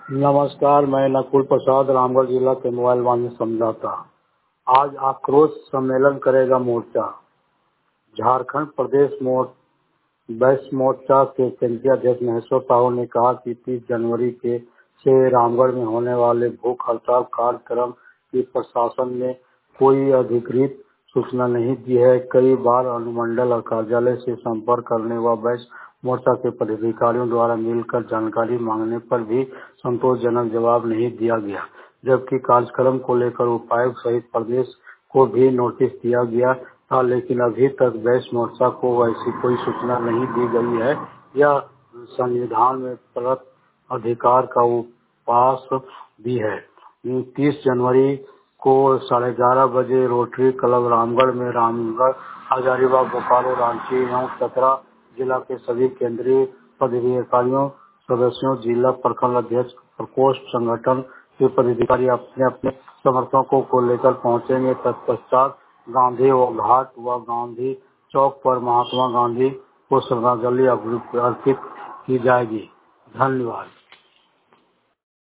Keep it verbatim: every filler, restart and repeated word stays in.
नमस्कार, मैं नकुल प्रसाद रामगढ़ जिला के मोबाइल वाणी समझाता। आज आक्रोश सम्मेलन करेगा मोर्चा। झारखंड प्रदेश मोर्चा वैश्य मोर्चा के केंद्रीय अध्यक्ष महेश्वर साहू ने कहा कि तीस जनवरी के से रामगढ़ में होने वाले भूख हड़ताल कार्यक्रम की प्रशासन ने कोई अधिकृत सूचना नहीं दी है। कई बार अनुमंडल और कार्यालय से संपर्क करने व वैश्य मोर्चा के पदाधिकारियों द्वारा मिलकर जानकारी मांगने पर भी संतोषजनक जवाब नहीं दिया गया, जबकि कार्यक्रम को लेकर उपायुक्त सहित प्रदेश को भी नोटिस दिया गया था, लेकिन अभी तक वैश्य मोर्चा को वैसी कोई सूचना नहीं दी गई है। यह संविधान में प्रदत्त अधिकार का उपवास भी है। तीस जनवरी को साढ़े ग्यारह बजे रोटरी क्लब रामगढ़ में रामगढ़, हजारीबाग, बोकारो, रांची एवं चतरा जिला के सभी केंद्रीय पदाधिकारियों, सदस्यों, जिला प्रखंड अध्यक्ष, प्रकोष्ठ संगठन के पदाधिकारी अपने अपने समर्थकों को लेकर पहुंचेंगे। तत्पश्चात गांधी व घाट व गांधी चौक पर महात्मा गांधी को श्रद्धांजलि अर्पित की जाएगी। धन्यवाद।